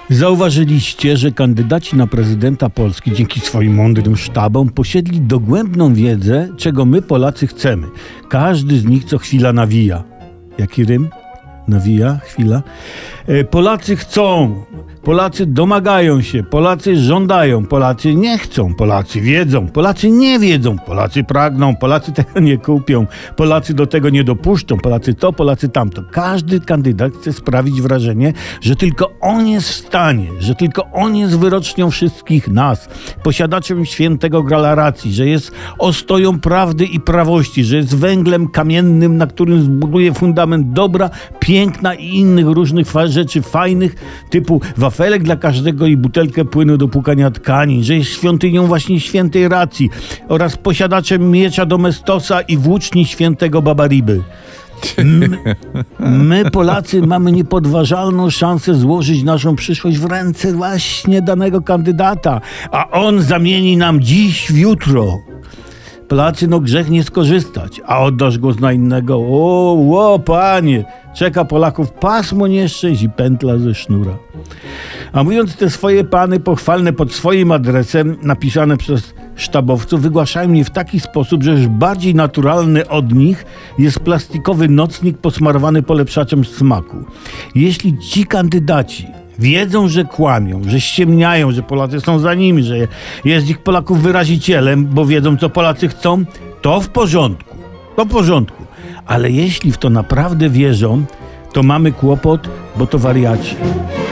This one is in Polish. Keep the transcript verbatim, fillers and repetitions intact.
Zauważyliście, że kandydaci na prezydenta Polski dzięki swoim mądrym sztabom posiedli dogłębną wiedzę, czego my Polacy chcemy. Każdy z nich co chwila nawija. Jaki rym? Nawija? Chwila. E, Polacy chcą. Polacy domagają się, Polacy żądają, Polacy nie chcą, Polacy wiedzą, Polacy nie wiedzą, Polacy pragną, Polacy tego nie kupią, Polacy do tego nie dopuszczą, Polacy to, Polacy tamto. Każdy kandydat chce sprawić wrażenie, że tylko on jest w stanie, że tylko on jest wyrocznią wszystkich nas, posiadaczem świętego grala racji, że jest ostoją prawdy i prawości, że jest węglem kamiennym, na którym zbuduje fundament dobra, piękna i innych różnych fa- rzeczy fajnych, typu wafelek dla każdego i butelkę płynu do płukania tkanin, że jest świątynią właśnie świętej racji oraz posiadaczem miecza Domestosa i włóczni świętego Babariby. My, my, Polacy, mamy niepodważalną szansę złożyć naszą przyszłość w ręce właśnie danego kandydata, a on zamieni nam dziś w jutro. Polacy, no grzech nie skorzystać, a oddasz głos na innego. O, o, panie, czeka Polaków pasmo nieszczęść i pętla ze sznura. A mówiąc te swoje pany pochwalne pod swoim adresem, napisane przez sztabowców, wygłaszają mnie w taki sposób, że już bardziej naturalny od nich jest plastikowy nocnik posmarowany polepszaczem smaku. Jeśli ci kandydaci wiedzą, że kłamią, że ściemniają, że Polacy są za nimi, że jest ich Polaków wyrazicielem, bo wiedzą, co Polacy chcą, to w porządku, to w porządku. Ale jeśli w to naprawdę wierzą, to mamy kłopot, bo to wariaci.